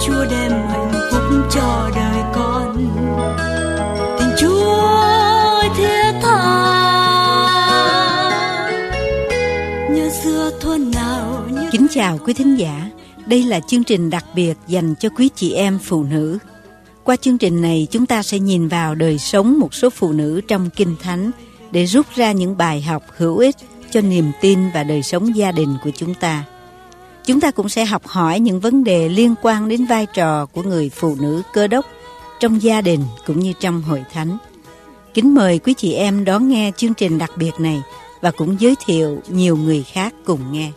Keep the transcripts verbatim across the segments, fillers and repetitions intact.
Chúa đem hạnh phúc cho đời con. Tình Chúa ơi thiết tha, nhớ xưa thuở nào nhớ... Kính chào quý thính giả, đây là chương trình đặc biệt dành cho quý chị em phụ nữ. Qua chương trình này, chúng ta sẽ nhìn vào đời sống một số phụ nữ trong Kinh Thánh để rút ra những bài học hữu ích cho niềm tin và đời sống gia đình của chúng ta. Chúng ta cũng sẽ học hỏi những vấn đề liên quan đến vai trò của người phụ nữ Cơ Đốc trong gia đình cũng như trong hội thánh. Kính mời quý chị em đón nghe chương trình đặc biệt này và cũng giới thiệu nhiều người khác cùng nghe.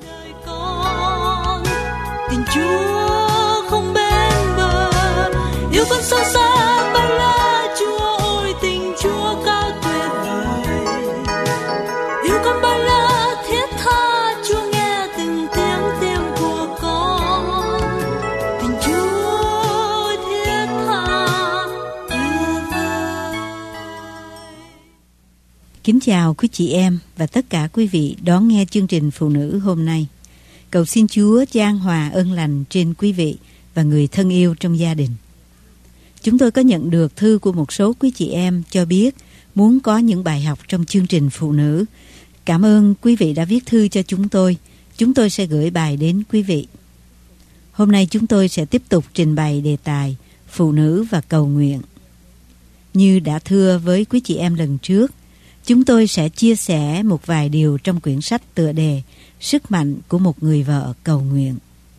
Tình Chúa không bên bờ, yêu con sâu xa bao la. Chúa ơi, tình Chúa cao tuyệt vời, yêu con bao la thiết tha. Chúa nghe từng tiếng tim của con. Tình Chúa thiết tha tuyệt vời. Kính chào quý chị em và tất cả quý vị đón nghe chương trình Phụ nữ hôm nay. Cầu xin Chúa chan hòa ơn lành trên quý vị và người thân yêu trong gia đình. Chúng tôi có nhận được thư của một số quý chị em cho biết muốn có những bài học trong chương trình Phụ nữ. Cảm ơn quý vị đã viết thư cho chúng tôi. Chúng tôi sẽ gửi bài đến quý vị. Hôm nay chúng tôi sẽ tiếp tục trình bày đề tài Phụ nữ và cầu nguyện. Như đã thưa với quý chị em lần trước, chúng tôi sẽ chia sẻ một vài điều trong quyển sách tựa đề Sức mạnh của một người vợ cầu nguyện.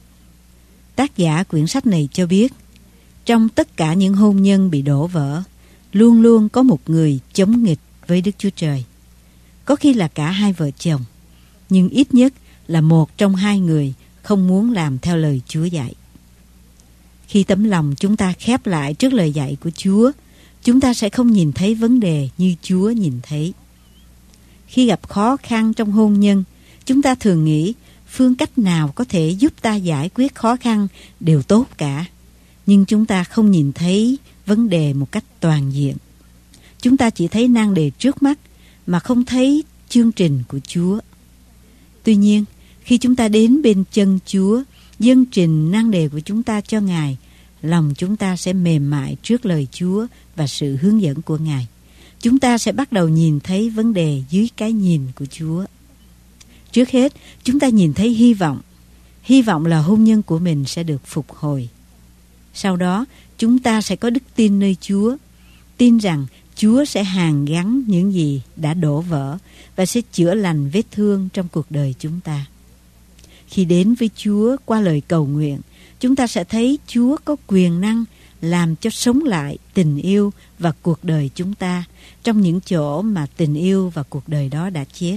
Tác giả quyển sách này cho biết, trong tất cả những hôn nhân bị đổ vỡ, luôn luôn có một người chống nghịch với Đức Chúa Trời. Có khi là cả hai vợ chồng, nhưng ít nhất là một trong hai người không muốn làm theo lời Chúa dạy. Khi tấm lòng chúng ta khép lại trước lời dạy của Chúa, chúng ta sẽ không nhìn thấy vấn đề như Chúa nhìn thấy. Khi gặp khó khăn trong hôn nhân, chúng ta thường nghĩ phương cách nào có thể giúp ta giải quyết khó khăn đều tốt cả. Nhưng chúng ta không nhìn thấy vấn đề một cách toàn diện. Chúng ta chỉ thấy nan đề trước mắt mà không thấy chương trình của Chúa. Tuy nhiên, khi chúng ta đến bên chân Chúa, dâng trình nan đề của chúng ta cho Ngài, lòng chúng ta sẽ mềm mại trước lời Chúa và sự hướng dẫn của Ngài. Chúng ta sẽ bắt đầu nhìn thấy vấn đề dưới cái nhìn của Chúa. Trước hết, chúng ta nhìn thấy hy vọng. Hy vọng là hôn nhân của mình sẽ được phục hồi. Sau đó, chúng ta sẽ có đức tin nơi Chúa. Tin rằng Chúa sẽ hàn gắn những gì đã đổ vỡ và sẽ chữa lành vết thương trong cuộc đời chúng ta. Khi đến với Chúa qua lời cầu nguyện, chúng ta sẽ thấy Chúa có quyền năng làm cho sống lại tình yêu và cuộc đời chúng ta trong những chỗ mà tình yêu và cuộc đời đó đã chết.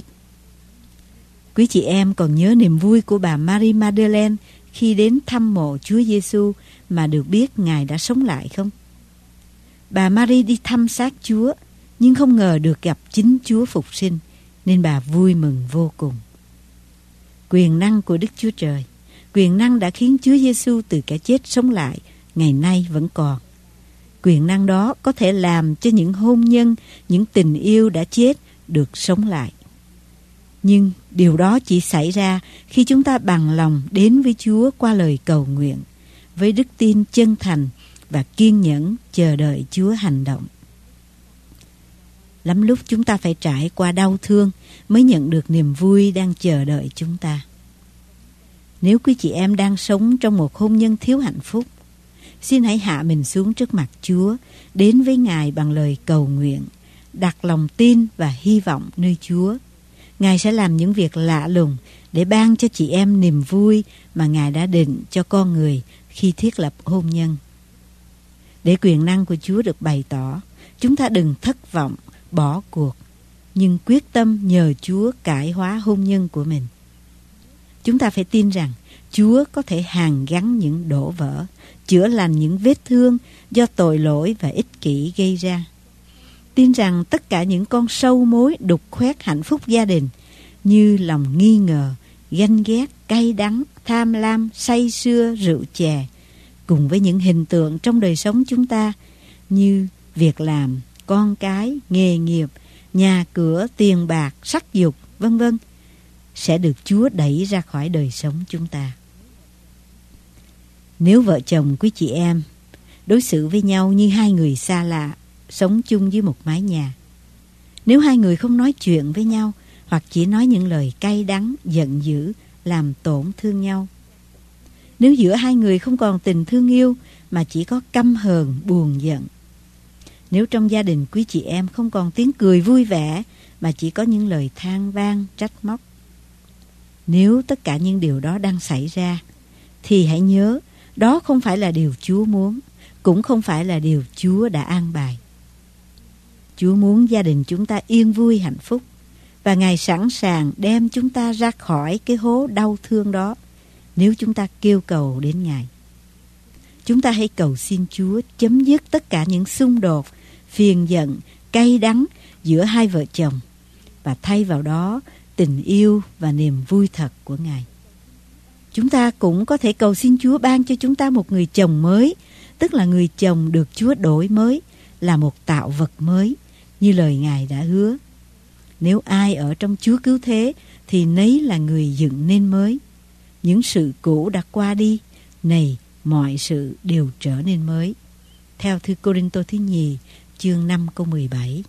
Quý chị em còn nhớ niềm vui của bà Marie Madeleine khi đến thăm mộ Chúa Giêsu mà được biết Ngài đã sống lại không? Bà Marie đi thăm xác Chúa nhưng không ngờ được gặp chính Chúa phục sinh, nên bà vui mừng vô cùng. Quyền năng của Đức Chúa Trời, quyền năng đã khiến Chúa Giêsu từ kẻ chết sống lại, ngày nay vẫn còn. Quyền năng đó có thể làm cho những hôn nhân, những tình yêu đã chết được sống lại. Nhưng điều đó chỉ xảy ra khi chúng ta bằng lòng đến với Chúa qua lời cầu nguyện, với đức tin chân thành và kiên nhẫn chờ đợi Chúa hành động. Lắm lúc chúng ta phải trải qua đau thương mới nhận được niềm vui đang chờ đợi chúng ta. Nếu quý chị em đang sống trong một hôn nhân thiếu hạnh phúc, xin hãy hạ mình xuống trước mặt Chúa, đến với Ngài bằng lời cầu nguyện, đặt lòng tin và hy vọng nơi Chúa. Ngài sẽ làm những việc lạ lùng để ban cho chị em niềm vui mà Ngài đã định cho con người khi thiết lập hôn nhân. Để quyền năng của Chúa được bày tỏ, chúng ta đừng thất vọng, bỏ cuộc, nhưng quyết tâm nhờ Chúa cải hóa hôn nhân của mình. Chúng ta phải tin rằng Chúa có thể hàn gắn những đổ vỡ, chữa lành những vết thương do tội lỗi và ích kỷ gây ra. Tin rằng tất cả những con sâu mối đục khoét hạnh phúc gia đình như lòng nghi ngờ, ganh ghét, cay đắng, tham lam, say sưa, rượu chè, cùng với những hình tượng trong đời sống chúng ta như việc làm, con cái, nghề nghiệp, nhà cửa, tiền bạc, sắc dục, vân vân sẽ được Chúa đẩy ra khỏi đời sống chúng ta. Nếu vợ chồng quý chị em đối xử với nhau như hai người xa lạ, sống chung dưới một mái nhà, nếu hai người không nói chuyện với nhau hoặc chỉ nói những lời cay đắng, giận dữ, làm tổn thương nhau, nếu giữa hai người không còn tình thương yêu mà chỉ có căm hờn, buồn giận, nếu trong gia đình quý chị em không còn tiếng cười vui vẻ mà chỉ có những lời than vang, trách móc, nếu tất cả những điều đó đang xảy ra, thì hãy nhớ đó không phải là điều Chúa muốn, cũng không phải là điều Chúa đã an bài. Chúa muốn gia đình chúng ta yên vui hạnh phúc, và Ngài sẵn sàng đem chúng ta ra khỏi cái hố đau thương đó nếu chúng ta kêu cầu đến Ngài. Chúng ta hãy cầu xin Chúa chấm dứt tất cả những xung đột, phiền giận, cay đắng giữa hai vợ chồng, và thay vào đó tình yêu và niềm vui thật của Ngài. Chúng ta cũng có thể cầu xin Chúa ban cho chúng ta một người chồng mới, tức là người chồng được Chúa đổi mới, là một tạo vật mới, như lời Ngài đã hứa. Nếu ai ở trong Chúa cứu thế, thì nấy là người dựng nên mới. Những sự cũ đã qua đi, này mọi sự đều trở nên mới. Theo thư Cô-rinh-tô thứ nhì, chương năm câu mười bảy.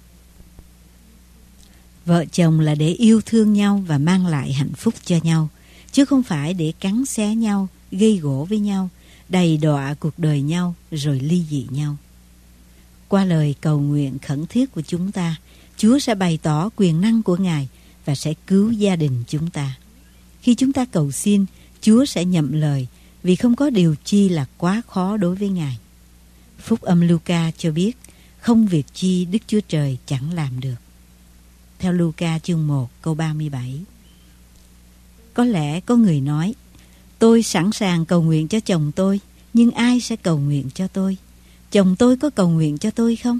Vợ chồng là để yêu thương nhau và mang lại hạnh phúc cho nhau, chứ không phải để cắn xé nhau, gây gổ với nhau, đầy đọa cuộc đời nhau rồi ly dị nhau. Qua lời cầu nguyện khẩn thiết của chúng ta, Chúa sẽ bày tỏ quyền năng của Ngài và sẽ cứu gia đình chúng ta. Khi chúng ta cầu xin, Chúa sẽ nhậm lời, vì không có điều chi là quá khó đối với Ngài. Phúc âm Luca cho biết, không việc chi Đức Chúa Trời chẳng làm được. Theo Luca chương một câu ba mươi bảy. Có lẽ có người nói, tôi sẵn sàng cầu nguyện cho chồng tôi, nhưng ai sẽ cầu nguyện cho tôi? Chồng tôi có cầu nguyện cho tôi không?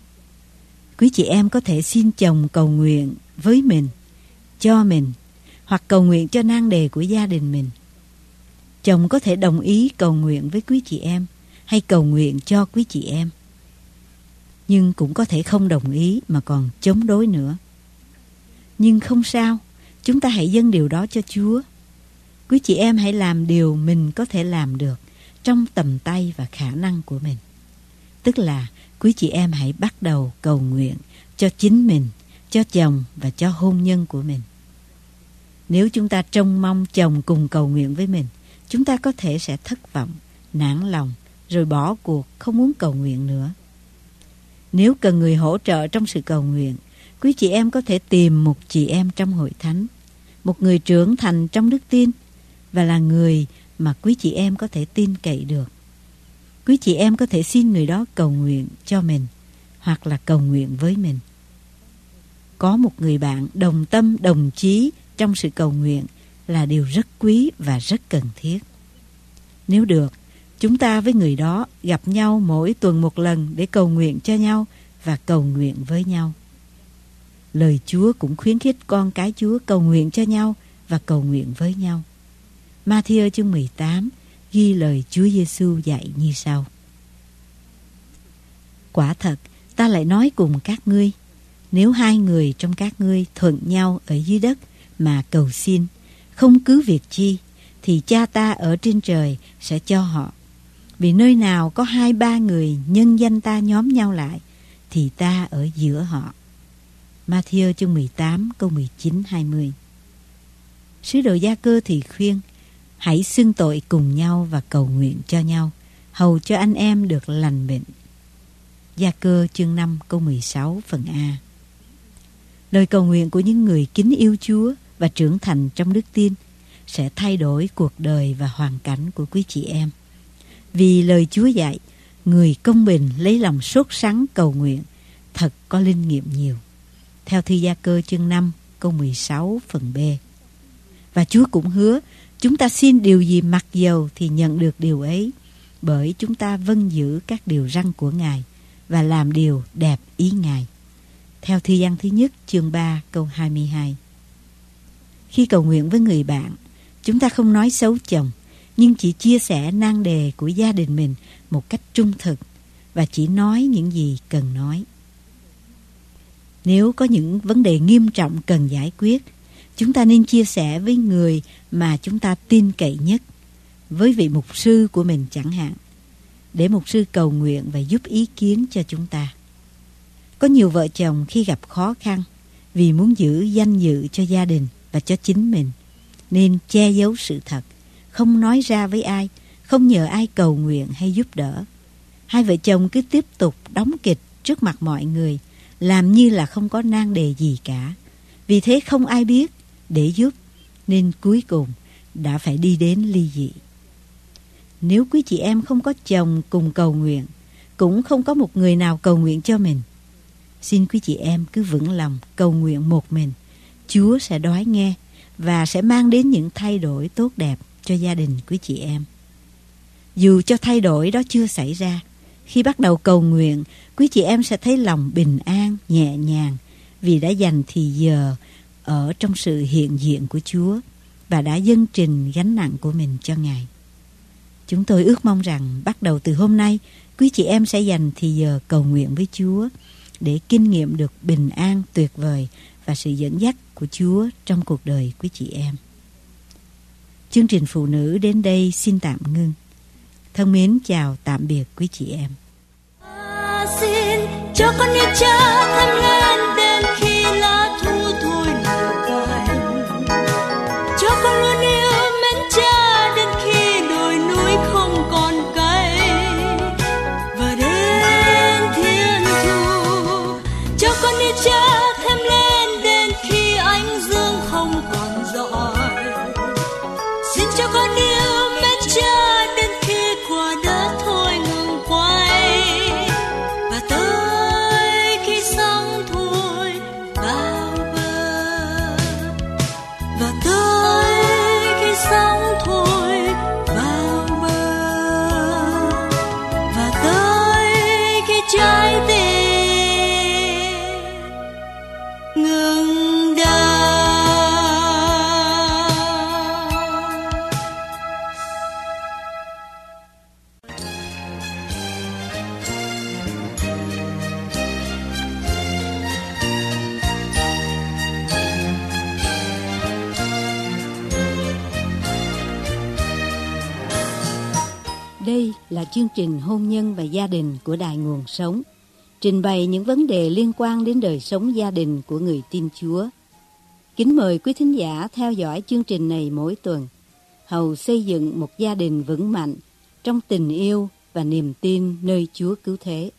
Quý chị em có thể xin chồng cầu nguyện với mình, cho mình, hoặc cầu nguyện cho nan đề của gia đình mình. Chồng có thể đồng ý cầu nguyện với quý chị em, hay cầu nguyện cho quý chị em, nhưng cũng có thể không đồng ý mà còn chống đối nữa. Nhưng không sao, chúng ta hãy dâng điều đó cho Chúa. Quý chị em hãy làm điều mình có thể làm được trong tầm tay và khả năng của mình. Tức là quý chị em hãy bắt đầu cầu nguyện cho chính mình, cho chồng và cho hôn nhân của mình. Nếu chúng ta trông mong chồng cùng cầu nguyện với mình, chúng ta có thể sẽ thất vọng, nản lòng, rồi bỏ cuộc, không muốn cầu nguyện nữa. Nếu cần người hỗ trợ trong sự cầu nguyện, quý chị em có thể tìm một chị em trong hội thánh, một người trưởng thành trong đức tin, và là người mà quý chị em có thể tin cậy được. Quý chị em có thể xin người đó cầu nguyện cho mình, hoặc là cầu nguyện với mình. Có một người bạn đồng tâm đồng chí trong sự cầu nguyện là điều rất quý và rất cần thiết. Nếu được, chúng ta với người đó gặp nhau mỗi tuần một lần để cầu nguyện cho nhau và cầu nguyện với nhau. Lời Chúa cũng khuyến khích con cái Chúa cầu nguyện cho nhau và cầu nguyện với nhau. Ma-thi-ơ chương mười tám ghi lời Chúa Giêsu dạy như sau: Quả thật, ta lại nói cùng các ngươi, nếu hai người trong các ngươi thuận nhau ở dưới đất mà cầu xin, không cứ việc chi, thì Cha ta ở trên trời sẽ cho họ. Vì nơi nào có hai ba người nhân danh ta nhóm nhau lại, thì ta ở giữa họ. Ma-thi-ơ chương mười tám câu mười chín hai mươi. Sứ đồ Gia-cơ thì khuyên, hãy xưng tội cùng nhau và cầu nguyện cho nhau, hầu cho anh em được lành bệnh. Gia-cơ chương năm câu mười sáu phần A. Lời cầu nguyện của những người kính yêu Chúa và trưởng thành trong đức tin sẽ thay đổi cuộc đời và hoàn cảnh của quý chị em. Vì lời Chúa dạy, người công bình lấy lòng sốt sắng cầu nguyện, thật có linh nghiệm nhiều. Theo thư Gia-cơ chương năm câu mười sáu phần B. Và Chúa cũng hứa, chúng ta xin điều gì mặc dầu thì nhận được điều ấy, bởi chúng ta vâng giữ các điều răn của Ngài và làm điều đẹp ý Ngài. Theo thư Giăng thứ nhất chương ba câu hai mươi hai. Khi cầu nguyện với người bạn, chúng ta không nói xấu chồng, nhưng chỉ chia sẻ nan đề của gia đình mình một cách trung thực và chỉ nói những gì cần nói. Nếu có những vấn đề nghiêm trọng cần giải quyết, chúng ta nên chia sẻ với người mà chúng ta tin cậy nhất, với vị mục sư của mình chẳng hạn, để mục sư cầu nguyện và giúp ý kiến cho chúng ta. Có nhiều vợ chồng khi gặp khó khăn vì muốn giữ danh dự cho gia đình và cho chính mình, nên che giấu sự thật, không nói ra với ai, không nhờ ai cầu nguyện hay giúp đỡ. Hai vợ chồng cứ tiếp tục đóng kịch trước mặt mọi người, làm như là không có nan đề gì cả. Vì thế không ai biết để giúp, nên cuối cùng đã phải đi đến ly dị. Nếu quý chị em không có chồng cùng cầu nguyện, cũng không có một người nào cầu nguyện cho mình, xin quý chị em cứ vững lòng cầu nguyện một mình. Chúa sẽ đói nghe và sẽ mang đến những thay đổi tốt đẹp cho gia đình quý chị em. Dù cho thay đổi đó chưa xảy ra, khi bắt đầu cầu nguyện, quý chị em sẽ thấy lòng bình an, nhẹ nhàng, vì đã dành thì giờ ở trong sự hiện diện của Chúa và đã dâng trình gánh nặng của mình cho Ngài. Chúng tôi ước mong rằng bắt đầu từ hôm nay, quý chị em sẽ dành thì giờ cầu nguyện với Chúa để kinh nghiệm được bình an tuyệt vời và sự dẫn dắt của Chúa trong cuộc đời quý chị em. Chương trình Phụ Nữ đến đây xin tạm ngưng. Thân mến chào tạm biệt quý chị em. À, xin cho con yêu cha thắm lên đến khi lá thu thôi nở cành, cho con luôn yêu mến cha đến khi đồi núi không còn cây, và đến thiên thu cho con yêu cha thắm lên đến khi ánh dương không còn rọi. Xin cho con yêu mến cha đến khi quả đất thôi ngừng quay, và tới khi sóng thôi vào bờ, và tới khi sóng thôi vào bờ, và tới khi trái tim ngừng đau. Đây là chương trình Hôn nhân và gia đình của Đài Nguồn Sống, trình bày những vấn đề liên quan đến đời sống gia đình của người tin Chúa. Kính mời quý thính giả theo dõi chương trình này mỗi tuần, hầu xây dựng một gia đình vững mạnh trong tình yêu và niềm tin nơi Chúa Cứu Thế.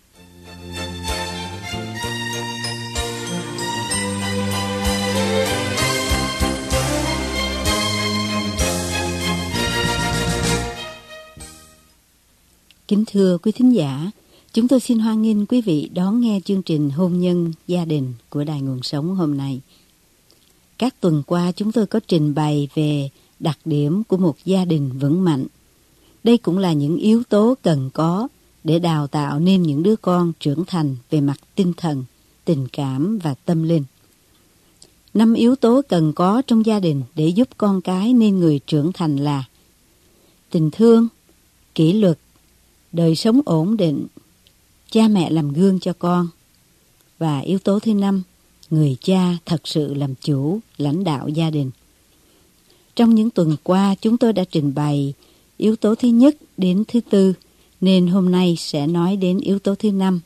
Kính thưa quý thính giả, chúng tôi xin hoan nghênh quý vị đón nghe chương trình Hôn nhân gia đình của Đài Nguồn Sống hôm nay. Các tuần qua chúng tôi có trình bày về đặc điểm của một gia đình vững mạnh. Đây cũng là những yếu tố cần có để đào tạo nên những đứa con trưởng thành về mặt tinh thần, tình cảm và tâm linh. Năm yếu tố cần có trong gia đình để giúp con cái nên người trưởng thành là tình thương, kỷ luật, đời sống ổn định, cha mẹ làm gương cho con. Và yếu tố thứ năm, người cha thật sự làm chủ, lãnh đạo gia đình. Trong những tuần qua, chúng tôi đã trình bày yếu tố thứ nhất đến thứ tư, nên hôm nay sẽ nói đến yếu tố thứ năm.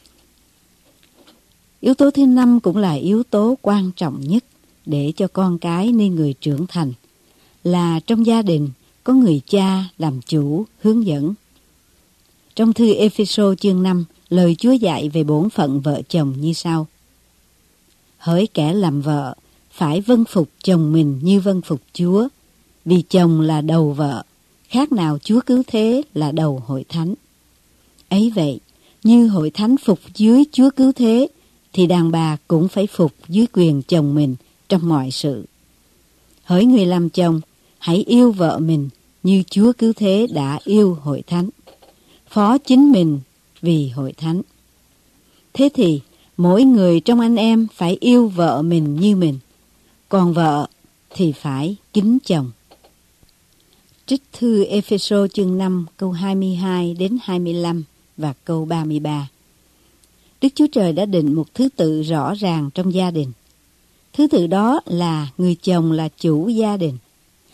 Yếu tố thứ năm cũng là yếu tố quan trọng nhất để cho con cái nên người trưởng thành, là trong gia đình có người cha làm chủ, hướng dẫn. Trong thư Ê-phê-sô chương năm, lời Chúa dạy về bổn phận vợ chồng như sau: hỡi kẻ làm vợ, phải vâng phục chồng mình như vâng phục Chúa, vì chồng là đầu vợ, khác nào Chúa Cứu Thế là đầu hội thánh. Ấy vậy, như hội thánh phục dưới Chúa Cứu Thế, thì đàn bà cũng phải phục dưới quyền chồng mình trong mọi sự. Hỡi người làm chồng, hãy yêu vợ mình như Chúa Cứu Thế đã yêu hội thánh, phó chính mình vì hội thánh. Thế thì mỗi người trong anh em phải yêu vợ mình như mình, còn vợ thì phải kính chồng. Trích thư Ê-phê-sô chương năm câu hai mươi hai đến hai mươi lăm và câu ba mươi ba. Đức Chúa Trời đã định một thứ tự rõ ràng trong gia đình. Thứ tự đó là người chồng là chủ gia đình,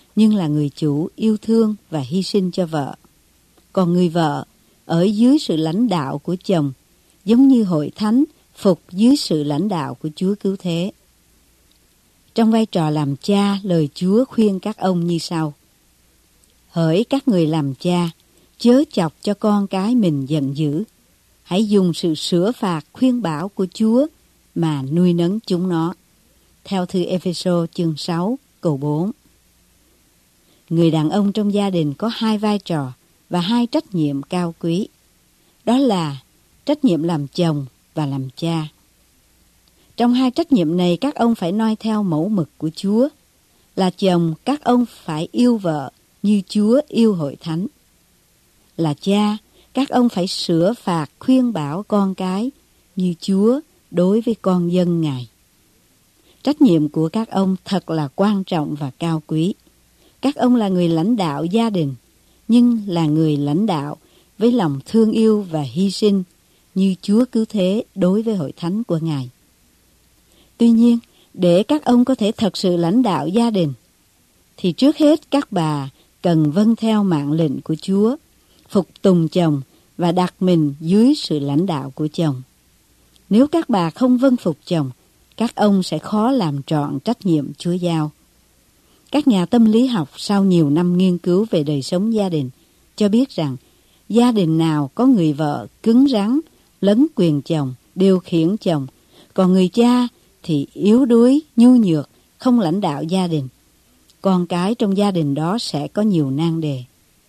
nhưng là người chủ yêu thương và hy sinh cho vợ. Còn người vợ ở dưới sự lãnh đạo của chồng, giống như hội thánh phục dưới sự lãnh đạo của Chúa Cứu Thế. Trong vai trò làm cha, lời Chúa khuyên các ông như sau: hỡi các người làm cha, chớ chọc cho con cái mình giận dữ. Hãy dùng sự sửa phạt khuyên bảo của Chúa mà nuôi nấng chúng nó. Theo thư Ê-phê-sô chương sáu câu bốn. Người đàn ông trong gia đình có hai vai trò và hai trách nhiệm cao quý. Đó là trách nhiệm làm chồng và làm cha. Trong hai trách nhiệm này, các ông phải noi theo mẫu mực của Chúa. Là chồng, các ông phải yêu vợ như Chúa yêu hội thánh. Là cha, các ông phải sửa phạt khuyên bảo con cái như Chúa đối với con dân Ngài. Trách nhiệm của các ông thật là quan trọng và cao quý. Các ông là người lãnh đạo gia đình, nhưng là người lãnh đạo với lòng thương yêu và hy sinh như Chúa Cứu Thế đối với hội thánh của Ngài. Tuy nhiên, để các ông có thể thật sự lãnh đạo gia đình, thì trước hết các bà cần vâng theo mạng lệnh của Chúa, phục tùng chồng và đặt mình dưới sự lãnh đạo của chồng. Nếu các bà không vâng phục chồng, các ông sẽ khó làm trọn trách nhiệm Chúa giao. Các nhà tâm lý học sau nhiều năm nghiên cứu về đời sống gia đình cho biết rằng gia đình nào có người vợ cứng rắn, lấn quyền chồng, điều khiển chồng, còn người cha thì yếu đuối, nhu nhược, không lãnh đạo gia đình, con cái trong gia đình đó sẽ có nhiều nan đề.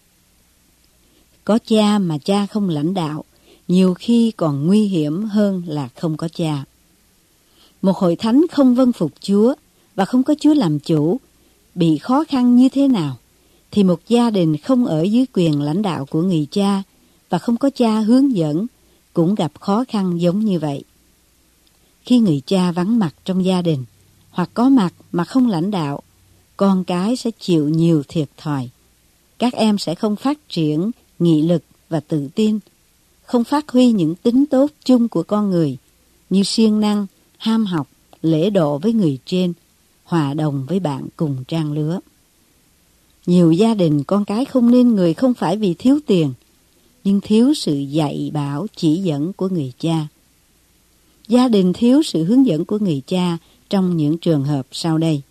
Có cha mà cha không lãnh đạo, nhiều khi còn nguy hiểm hơn là không có cha. Một hội thánh không vâng phục Chúa và không có Chúa làm chủ, bị khó khăn như thế nào, thì một gia đình không ở dưới quyền lãnh đạo của người cha và không có cha hướng dẫn cũng gặp khó khăn giống như vậy. Khi người cha vắng mặt trong gia đình hoặc có mặt mà không lãnh đạo, con cái sẽ chịu nhiều thiệt thòi. Các em sẽ không phát triển nghị lực và tự tin, không phát huy những tính tốt chung của con người như siêng năng, ham học, lễ độ với người trên, hòa đồng với bạn cùng trang lứa. Nhiều gia đình con cái không nên người không phải vì thiếu tiền, nhưng thiếu sự dạy bảo chỉ dẫn của người cha. Gia đình thiếu sự hướng dẫn của người cha trong những trường hợp sau đây.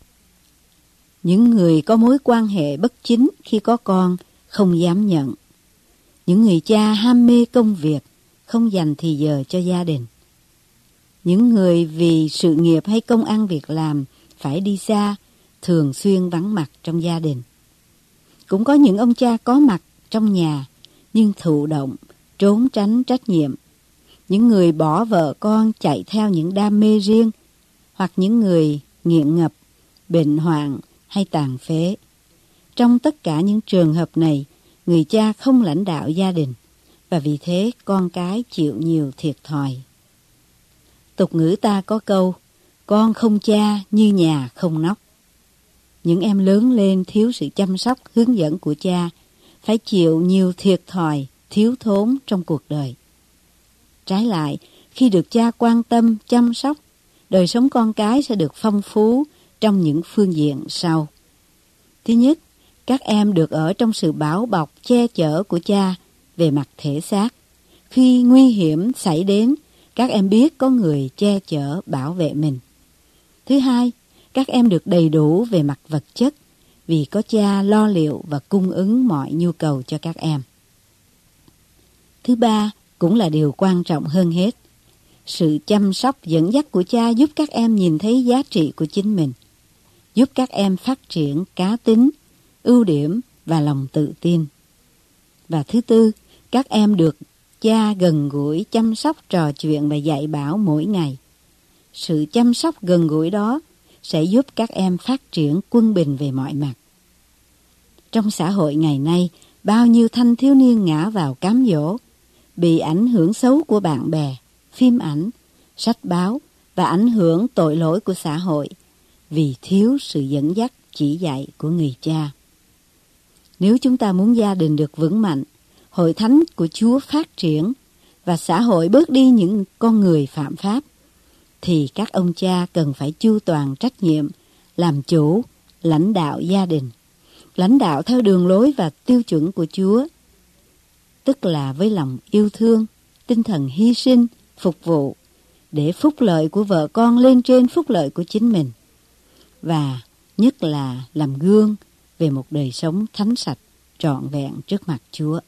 Những người có mối quan hệ bất chính khi có con không dám nhận. Những người cha ham mê công việc, không dành thì giờ cho gia đình. Những người vì sự nghiệp hay công ăn việc làm phải đi xa, thường xuyên vắng mặt trong gia đình. Cũng có những ông cha có mặt trong nhà, nhưng thụ động, trốn tránh trách nhiệm. Những người bỏ vợ con chạy theo những đam mê riêng, hoặc những người nghiện ngập, bệnh hoạn hay tàn phế. Trong tất cả những trường hợp này, người cha không lãnh đạo gia đình, và vì thế con cái chịu nhiều thiệt thòi. Tục ngữ ta có câu, con không cha như nhà không nóc. Những em lớn lên thiếu sự chăm sóc, hướng dẫn của cha, phải chịu nhiều thiệt thòi, thiếu thốn trong cuộc đời. Trái lại, khi được cha quan tâm, chăm sóc, đời sống con cái sẽ được phong phú trong những phương diện sau. Thứ nhất, các em được ở trong sự bảo bọc, che chở của cha về mặt thể xác. Khi nguy hiểm xảy đến, các em biết có người che chở, bảo vệ mình. Thứ hai, các em được đầy đủ về mặt vật chất vì có cha lo liệu và cung ứng mọi nhu cầu cho các em. Thứ ba, cũng là điều quan trọng hơn hết, sự chăm sóc dẫn dắt của cha giúp các em nhìn thấy giá trị của chính mình, giúp các em phát triển cá tính, ưu điểm và lòng tự tin. Và thứ tư, các em được cha gần gũi, chăm sóc, trò chuyện và dạy bảo mỗi ngày. Sự chăm sóc gần gũi đó sẽ giúp các em phát triển quân bình về mọi mặt. Trong xã hội ngày nay, bao nhiêu thanh thiếu niên ngã vào cám dỗ, bị ảnh hưởng xấu của bạn bè, phim ảnh, sách báo và ảnh hưởng tội lỗi của xã hội vì thiếu sự dẫn dắt chỉ dạy của người cha. Nếu chúng ta muốn gia đình được vững mạnh, hội thánh của Chúa phát triển và xã hội bớt đi những con người phạm pháp, thì các ông cha cần phải chu toàn trách nhiệm làm chủ, lãnh đạo gia đình lãnh đạo theo đường lối và tiêu chuẩn của Chúa, tức là với lòng yêu thương, tinh thần hy sinh, phục vụ, để phúc lợi của vợ con lên trên phúc lợi của chính mình, và nhất là làm gương về một đời sống thánh sạch, trọn vẹn trước mặt Chúa.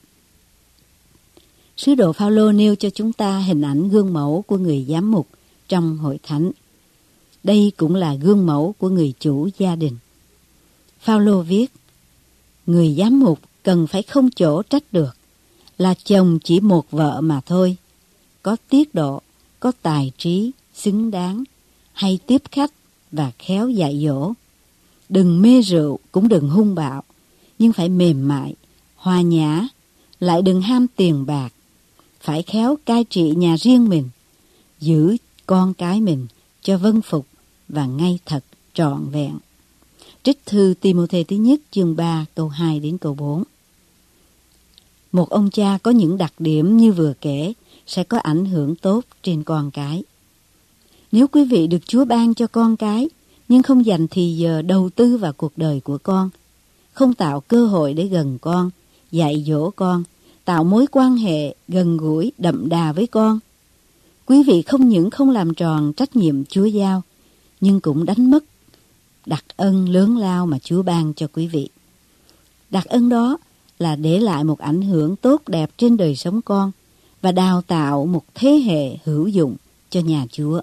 Sứ đồ Phao-lô nêu cho chúng ta hình ảnh gương mẫu của người giám mục trong hội thánh. Đây cũng là gương mẫu của người chủ gia đình. Phao-lô viết, người giám mục cần phải không chỗ trách được, là chồng chỉ một vợ mà thôi, có tiết độ, có tài trí, xứng đáng, hay tiếp khách và khéo dạy dỗ. Đừng mê rượu, cũng đừng hung bạo, nhưng phải mềm mại, hòa nhã, lại đừng ham tiền bạc. Phải khéo cai trị nhà riêng mình, giữ con cái mình cho vâng phục và ngay thật trọn vẹn. Trích thư Ti-mô-thê thứ nhất chương ba câu hai đến câu bốn. Một ông cha có những đặc điểm như vừa kể sẽ có ảnh hưởng tốt trên con cái. Nếu quý vị được Chúa ban cho con cái, nhưng không dành thì giờ đầu tư vào cuộc đời của con, không tạo cơ hội để gần con, dạy dỗ con, tạo mối quan hệ gần gũi, đậm đà với con, quý vị không những không làm tròn trách nhiệm Chúa giao, nhưng cũng đánh mất đặc ân lớn lao mà Chúa ban cho quý vị. Đặc ân đó là để lại một ảnh hưởng tốt đẹp trên đời sống con và đào tạo một thế hệ hữu dụng cho nhà Chúa.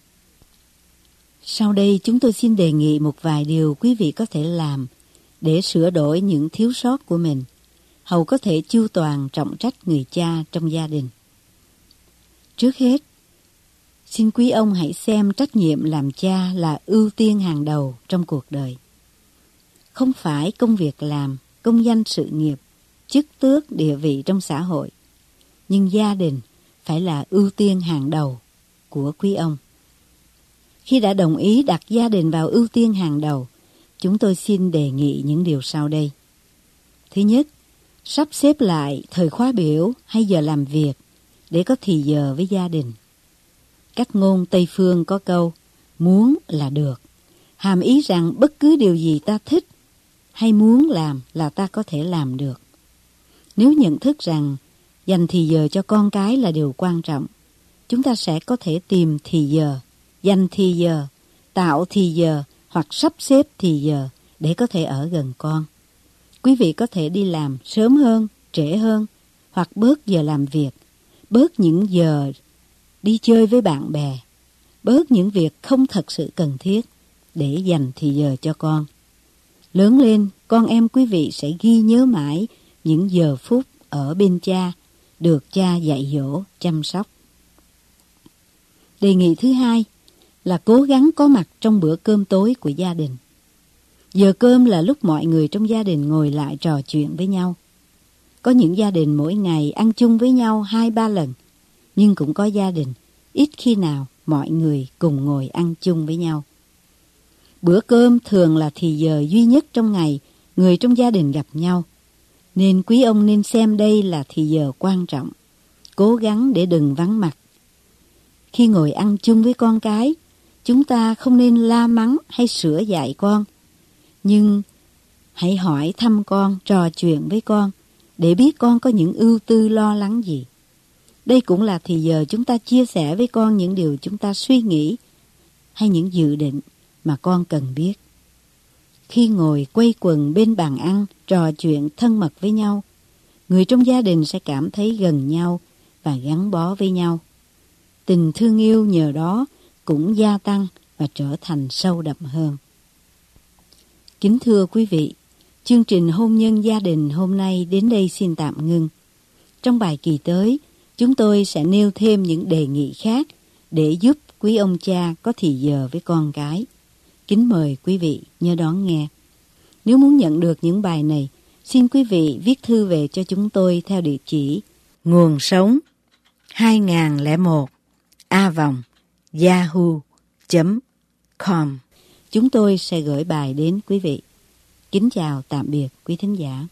Sau đây chúng tôi xin đề nghị một vài điều quý vị có thể làm để sửa đổi những thiếu sót của mình, hầu có thể chu toàn trọng trách người cha trong gia đình. Trước hết, xin quý ông hãy xem trách nhiệm làm cha là ưu tiên hàng đầu trong cuộc đời. Không phải công việc làm, công danh sự nghiệp, chức tước, địa vị trong xã hội, nhưng gia đình phải là ưu tiên hàng đầu của quý ông. Khi đã đồng ý đặt gia đình vào ưu tiên hàng đầu, chúng tôi xin đề nghị những điều sau đây. Thứ nhất, sắp xếp lại thời khóa biểu hay giờ làm việc để có thì giờ với gia đình. Cách ngôn Tây Phương có câu, muốn là được, hàm ý rằng bất cứ điều gì ta thích hay muốn làm là ta có thể làm được. Nếu nhận thức rằng dành thì giờ cho con cái là điều quan trọng, chúng ta sẽ có thể tìm thì giờ, dành thì giờ, tạo thì giờ hoặc sắp xếp thì giờ để có thể ở gần con. Quý vị có thể đi làm sớm hơn, trễ hơn, hoặc bớt giờ làm việc, bớt những giờ đi chơi với bạn bè, bớt những việc không thật sự cần thiết để dành thì giờ cho con. Lớn lên, con em quý vị sẽ ghi nhớ mãi những giờ phút ở bên cha, được cha dạy dỗ, chăm sóc. Đề nghị thứ hai là cố gắng có mặt trong bữa cơm tối của gia đình. Giờ cơm là lúc mọi người trong gia đình ngồi lại trò chuyện với nhau. Có những gia đình mỗi ngày ăn chung với nhau hai ba lần, nhưng cũng có gia đình ít khi nào mọi người cùng ngồi ăn chung với nhau. Bữa cơm thường là thì giờ duy nhất trong ngày người trong gia đình gặp nhau, nên quý ông nên xem đây là thì giờ quan trọng, cố gắng để đừng vắng mặt. Khi ngồi ăn chung với con cái, chúng ta không nên la mắng hay sửa dạy con, nhưng hãy hỏi thăm con, trò chuyện với con, để biết con có những ưu tư lo lắng gì. Đây cũng là thì giờ chúng ta chia sẻ với con những điều chúng ta suy nghĩ hay những dự định mà con cần biết. Khi ngồi quây quần bên bàn ăn, trò chuyện thân mật với nhau, người trong gia đình sẽ cảm thấy gần nhau và gắn bó với nhau. Tình thương yêu nhờ đó cũng gia tăng và trở thành sâu đậm hơn. Kính thưa quý vị, chương trình Hôn nhân gia đình hôm nay đến đây xin tạm ngưng. Trong bài kỳ tới, chúng tôi sẽ nêu thêm những đề nghị khác để giúp quý ông cha có thì giờ với con cái. Kính mời quý vị nhớ đón nghe. Nếu muốn nhận được những bài này, xin quý vị viết thư về cho chúng tôi theo địa chỉ Nguồn Sống hai không không một a vòng yahoo chấm com. Chúng tôi sẽ gửi bài đến quý vị. Kính chào tạm biệt quý thính giả.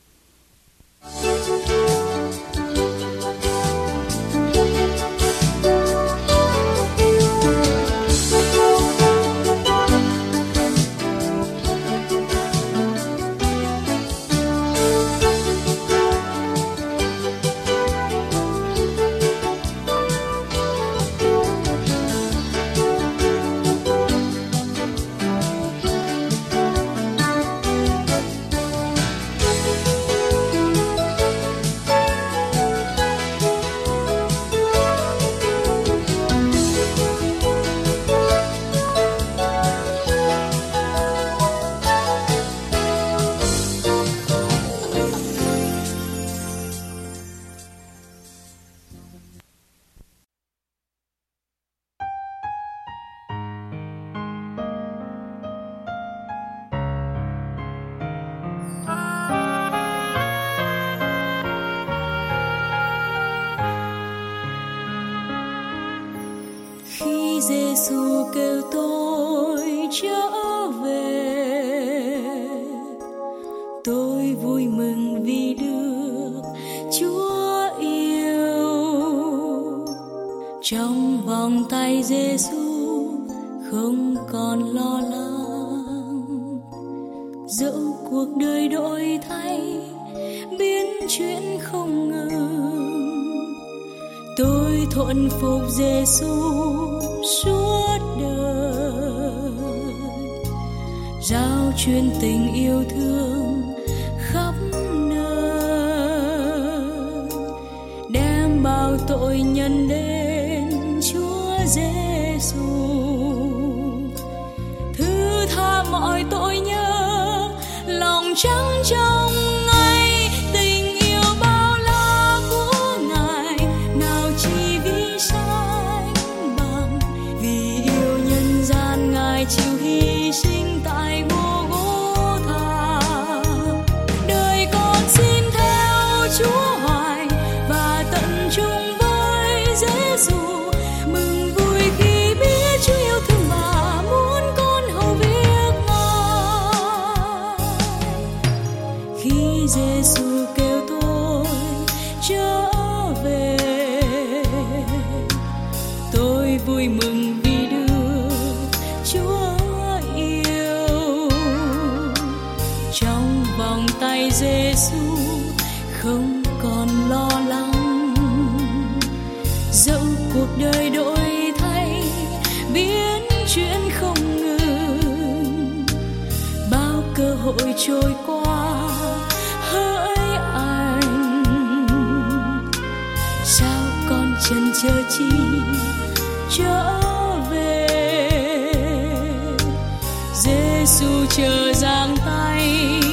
Giêsu kêu tôi trở về, tôi vui mừng vì được Chúa yêu. Trong vòng tay Giêsu không còn lo lắng, dẫu cuộc đời đổi thay biến chuyển không ngừng, tôi thuận phục Giêsu suốt đời, rao truyền tình yêu thương khắp nơi, đem bao tội nhân đến Chúa Giêsu, thứ tha mọi tội nhớ, lòng trắng trong Ngài, tình yêu bao la của Ngài, nào chi vì sánh bằng, vì yêu nhân gian Ngài chịu hy sinh tại Gô-gô-tha. Đời con xin theo Chúa hoài và tận chung với Giêsu, mừng vui khi biết Chúa yêu thương và muốn con hầu việc Ngài. Khi Giêsu kêu tôi trở về, tôi vui mừng vì được Chúa yêu. Trong vòng tay Giêsu không còn lo lắng, dẫu cuộc đời đổi thay biến chuyển không ngừng, bao cơ hội trôi qua hỡi anh, sao con chần chờ chi trở về. Giêsu chờ giang tay